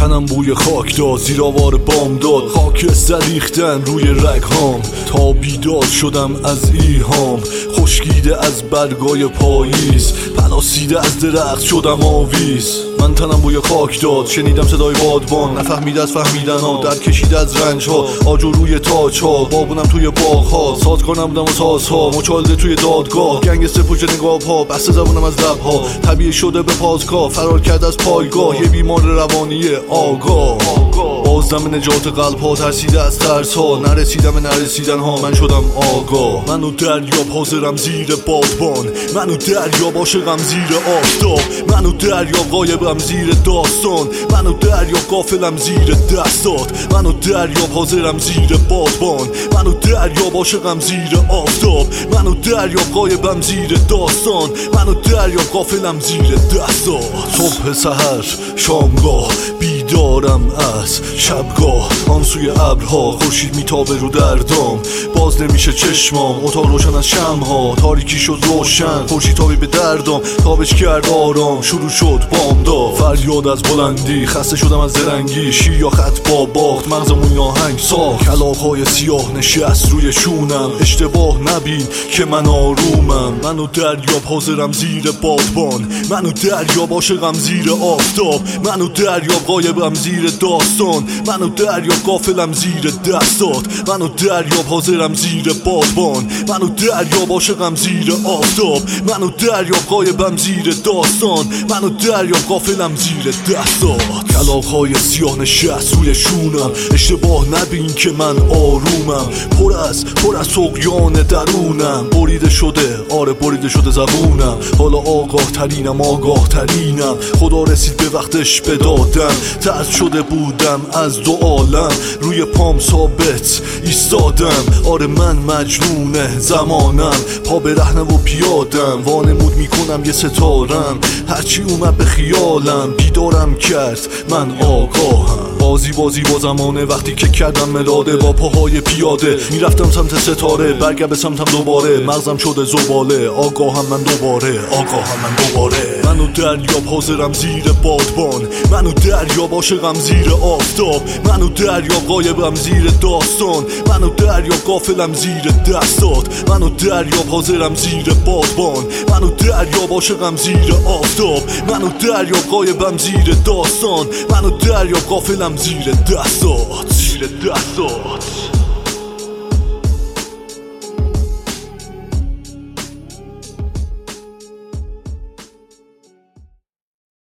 تنم بوی خاک داد، زیر آوار بام داد، خاکستر ریختن روی رگ هام. تا بیدار شدم از ایهام، خشکیده از برگای پاییز، پلاسیده از درخت شدم آویز. من تنم بوی خاک داد، شنیدم صدای بادبان، نفهمیده از فهمیدن ها، در کشیده از رنج ها، آجو روی تاج ها، بابونم توی باغ ها، سازگار نبودم و سازها، مچالده توی دادگاه، گنگستر پشت نقاب ها، بسته زبونم از لب ها، طبیعی شده به پازگاه، فرار کرد از پایگاه، یه بیمار روانی آگاه. بازدم نجات قلب ها، ترسیده از ترس ها، نرسیدم به نرسیدن ها، من شدم آگاه. منو دریاب حاضرم زیر بادبان، منو دریاب عاشقم زیر آفتاب، منو دریاب غایبم زیر داستان، منو دریاب غافلم زیر دستات، منو دریاب حاضرم زیر بادبان، منو دریاب عاشقم زیر آفتاب، منو دریاب غایبم زیر داستان، منو دریاب غافلم زیر دستات. صبح سحر شامگاه بیدارم از شبگاه، آن سوی ابرها خورشید میتابه رو دردام، باز نمیشه چشمام، اتاق روشن از شمعها، تاریکی شد روشن، خورشید تابی به دردام، تابش کرد آرام، شروع شد بامداد. فریاد از بلندی، خسته شدم از درنگی، شیر یا خط با باخت، مغزمون آهنگ ساخت، کلاغ‌های سیاه نشست روی شونم، اشتباه نبین که من آرومم. منو دریاب حاضرم زیر بادبان، منو دریاب عاشقم زیر آفتاب، منو دریاب غایبم زیر داستان، منو دریاب غافلم زیر دستات، منو دریاب حاضرم زیر بادبان، منو دریاب عاشقم زیر آفتاب، منو دریاب غایبم زیر داستان، منو دریاب غافلم زیر دستات. کلاغ‌های سیاه نشست روی شونم، اشتباه نبین که من آرومم، پر از طغیان درونم، بریده شده آره بریده شده زبونم، حالا آگاه ترینم، خدا رسید به وقتش بدادم، ترس شده بودم از دو عالم، روی پام ثابت ایستادم، آره من مجنون زمانم، پا به رهنه و پیادم، وانمود میکنم یه ستارم، هرچی اومد به خیالم، بیدارم کرد من آگاهم. بازی با زمانه، وقتی که کردم ملاده، با پاهای پیاده میرفتم سمت ستاره، برگرد به سمتم دوباره، مغزم شده زباله، آگاهم من دوباره. منو دریاب حاضرم زیر بادبان، منو دریاب عاشقم زیر آفتاب، منو دریاب غایبم زیر داستان، منو دریاب غافلم زیر دستات، منو دریاب حاضرم زیر بادبان، منو دریاب عاشقم زیر آفتاب، منو دریاب غایبم زیر داستان، منو دریاب غافلم زیر دستات.